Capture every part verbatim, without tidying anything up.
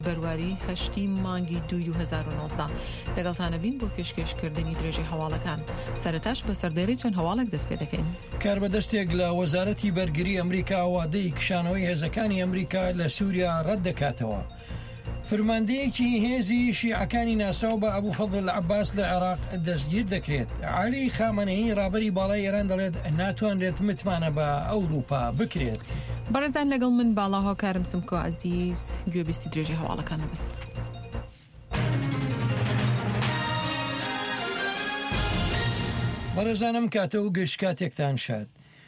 بەرواری هەشتی مانگی دوو دو هەزار و نۆزدە لەگەڵتانە بین بۆ پێشکەشکردنی درێژی هەواڵەکان. سەرەتاش بە سەردەری چەند هەواڵێک دەست پێ دەکەین. کاربەدەستێک لە وەزارەتی بەرگری ئەمریکا وادەی کشانەوەی هێزەکانی ئەمریکا لە سووریا ڕەت دەکاتەوە. فرماندەیەکی هێزی شیعەکانی ناساو بە ئەبوفەضل عەباس لە عێراق دەستگیر دەکرێت. عەلی خامنەئی ڕابەری باڵای ئێران دەڵێت ناتوانرێت متمانە بە ئەوروپا بکرێت. بەڕێزان لەگەڵ من باڵا هۆکارم سمکۆ عەزیز گوێبیستی درێژی هەواڵەکانە بن. بەڕێزانم کاتە و گەشت کاتێکتان شاد.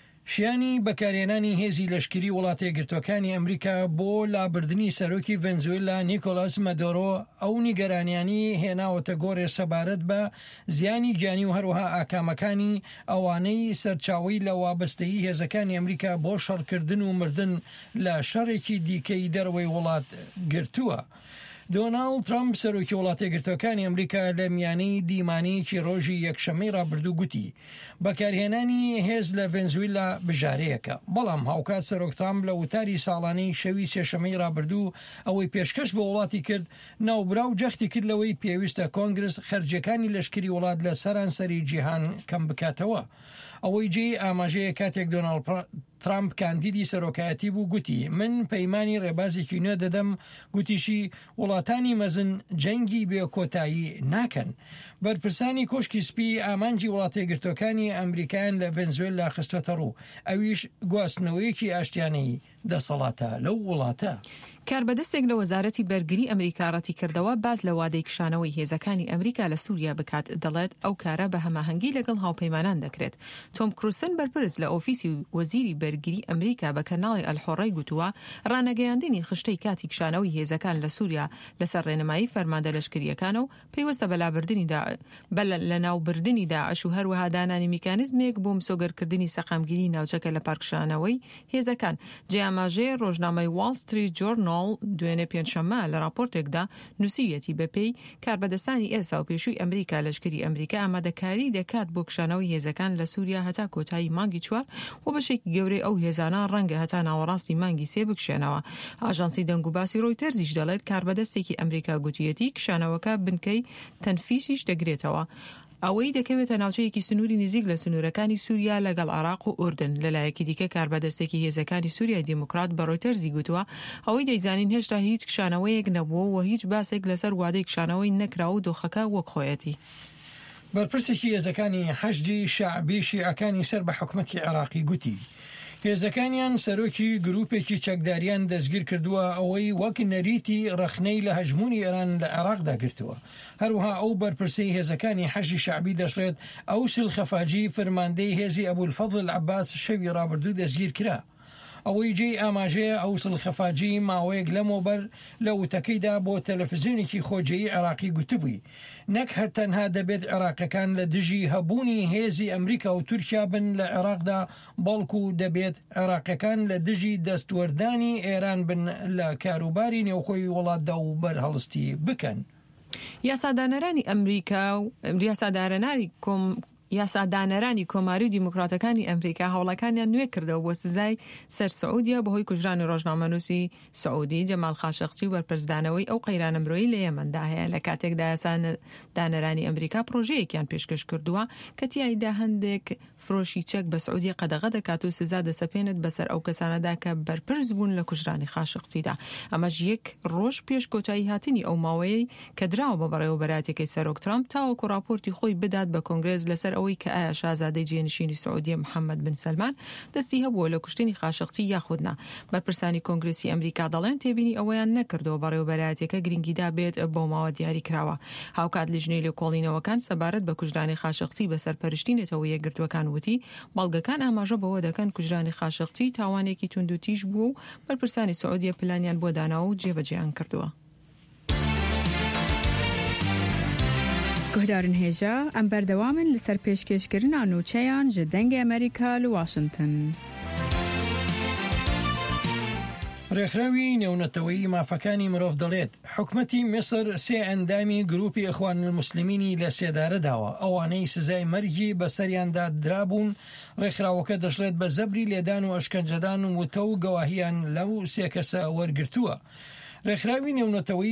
شیانی بەکارهێنانی هێزی لەشکری وڵاتە یەکگرتووەکانی ئەمریکا بۆ لابردنی سەرۆکی ڤێنزوێلا نیکۆلاس مەدۆرۆ ئەو نیگەرانیانی هێناوەتە گۆڕێ سەبارەت بە زیانی گیانی و هەروەها ئاکامەکانی ئەوانەی سەرچاوی لە وابستەیی هێزەکانی ئەمریکا بۆ شەڕکردن و مردن لە شەڕێکی دیکەی دەرەوەی وڵات گرتووە. دۆناڵد ترامپ سەرۆکی وڵاتە یەکگرتووەکانی ئەمریکا لە میانەی دیمانەیەکی ڕۆژی یەکشەمەی ڕابردوو گوتی بەکارهێنانی هێز لە ڤێنزوێلا بژارەیەکە، بەڵام هاوکات سەرۆک ترامپ لە وتاری ساڵانەی شەوی سێشەمەی ڕابردوو ئەوەی پێشکەش بە وڵاتی کرد ناوبرا و جەختی کرد لەوەی پێویستە کۆنگرس خەرجەکانی لەشکری وڵات لە سەرانسەری جیهان کەم بکاتەوە. ئەوەی جێی ئاماژەیە کاتێک دۆناڵد ترامپ کاندیدی سەرۆکایەتی بوو گوتی من پەیمانی ڕێبازێکی نوێ دەدەم، گوتیشی وڵاتانی مەزن جەنگی بێ کۆتایی ناکەن. بەرپرسانی کۆشکی سپی ئامانجی وڵاتە یەکگرتووەکانی ئەمریکایان لە ڤێنزوێلا خستۆتە ڕوو، ئەویش گواستنەوەیەکی ئاشتیانەی دەسەڵاتە لەو وڵاتە. کاربەدەستێک لە وەزارەتی بەرگری ئەمریکا ڕەتی کردەوە باز لە وادەی کشانەوەی هێزەکانی ئەمریکا لە سووریا بکات، دەڵێت ئەو کارە بە هەماهەنگی لەگەڵ هاوپەیمانان دەکرێت. تۆم کروسن بەرپرس لە ئۆفیسی وەزیری بەرگری ئەمریکا بە کەناڵی ئەلحۆڕەی گوتووە ڕانەگەیاندنی خشتەی کاتی کشانەوەی هێزەکان لە سووریا لەسەر ڕێنمایی فەرماندە لەشکریەکانە و پێوەستە بەلابردنیدا بە لەناوبردنی داعش و هەروەها دانانی میکانیزمێک بۆ مسۆگەرکردنی سەقامگیری ناوچەکە لە پارکشانەوەی هێزەکان. جیاماژەیە ڕۆژنامەی واڵ ستریت جۆرنال دوێنێ پێنجشەممە لە راپۆرتێکدا نووسیەتی بەپێی کاربەدەستانی ئێستا و پێشووی ئەمریکا لەشکری ئەمریکا ئامادەکاری دەکات بۆ کشانەوەی هێزەکان لە سووریا هەتا کۆتایی مانگی چوار و بەشێکی گەورەی ئەو هێزانە ڕەنگە هەتا ناوەڕاستی مانگی سێ بکشێنەوە. ئاژانسی دەنگ و باسی ڕۆیتەرزیش دەڵێت کاربەدەستێکی ئەمریکا گوتیەتی کشانەوەکە بنکەی تەنفیسیش دەگرێتەوە. ئەوەی دەکەوێتە ناوچەیەکی سنووری نزیک لە سنوورەکانی سووریا لەگەڵ عێراق و ئوردن. لەلایەکی دیکە کاربەدەستێکی هێزەکانی سووریای دیموکرات بە ڕۆیتەرزی گوتووە ئەوەی دەیزانین هێشتا هیچ کشانەوەیەک نەبووە و هیچ باسێک لەسەر وادەی کشانەوەی نەکراوە و دۆخەکە وەک خۆیەتی. بەرپرسێکی هێزەکانی حەشدی شەعبی شیعەکانی سەر بە حکومەتی عێراقی گوتی هێزەکانیان سەرۆکی گروپێکی چەکداریان دەستگیر کردووە ئەوەی وەک نەریتی ڕەخنەی لە هەژمونی ئێران لە عێراقدا گرتووە. هەروها ئەو بەرپرسەی هێزەکانی حەشدی شەعبی دەشڵێت ئەوسل خەفاجی فەرماندەی هێزی ئەبولفەضل عەباس شەوی ڕابردوو دەستگیر کرا. ئەوەی جێی ئاماژەیە ئەوسل خەفاجی ماوەیەک لەمەوبەر لە وتەکەیدا بۆ تەلەڤیزیۆنێکی خۆجێی عێراقی گوتبووی نەک هەر تەنها دەبێت عێراقەکان لە دژی هەبوونی هێزی ئەمریکا و تورکیا بن لە عێراقدا، بەڵکو دەبێت عێراقەکان لە دژی دەستوەردانی ئێران بن لە کاروباری نێوخۆی وڵاتدا و بەرهەڵستی بکەن. یاسادانەرانی ئەمریکا و یاسادارەناری کۆم یاسادانەرانی کۆماری و دیموکراتەکانی ئەمریکا هەوڵەکانیان نوێ کردەوە بۆ سزای سەر سعودیا بەهۆی کوژرانی ڕۆژنامەنووسی سعودی جەمال خاشقچی وەرپرسدانەوەی ئەو قەیرانە مرۆیی لە یەمەندا هەیە. لە کاتێکدا یاسادانەرانی ئەمریکا پرۆژەیەکیان پێشکەش کردووە کە تیایدا هەندێک فرۆشی چەک بە سعودی قەدەغە دەکات و سزا دەسەپێنێت بەسەر ئەو کەسانەدا کە بەرپرس بوون لە کوژرانی خاشقچیدا. ئەمەش یەک ڕۆژ پێش کۆتایی هاتنی ئەو ماوەیەی کە دراوە بە بەڕێوەبەراتێکی سەرۆک ترامپ تاوەکو راپۆرتی خۆی بدات بە کۆنگرێز لەسەر ئەوەی کە ئایا شازادەی جێنشینی سعودی محەممەد بن سەلمان دەستی هەبووە لە کوشتنی خاشقچی یاخودنا. بەرپرسانی کۆنگرسی ئەمریکا دەڵێن تێبینی ئەوەیان نەکردەوە بەڕێوەبەراتێکە گرنگیدا بێت بۆ ماوە دیاری کراوە. هاوکات لیژنەی لێکۆڵینەوەکان سەبارەت بە کوژرانی خاشقچی بەسەر پەرشتینێتەوە یەکگرتووەکان وتی بەڵگەکان ئاماژە بەوە دەکەن کوژرانی خاشقچی تاوانێکی تونند و تیژ بوو و بەرپرسانی سعودیە پلانیان بۆ داناوە و جێبەجێیان کردووە. گهدارن هێژە ئەم بەردەوامن لەسەر پێشکەشکردنا نوچەیان ji dengê ئەمریکا لە واشنگتن. ڕێکخراوی نێونەتەوەیی مافەکانی مرۆڤ دەڵێت حکومەتی میسر سێ ئەندامی گروپی ئەخوان الموسلیمینی لە سێدارە داوە، ئەوانەی سزای مەرگی بەسەریاندا درابوون. ڕێکخراوەکە دەشڵێت بە زەبری لێدان و ئەشکەنجەدان وتە و گەواهیان لەو سێ کەسە وەرگرتووە. ڕێکخراوی نێونەتەوەی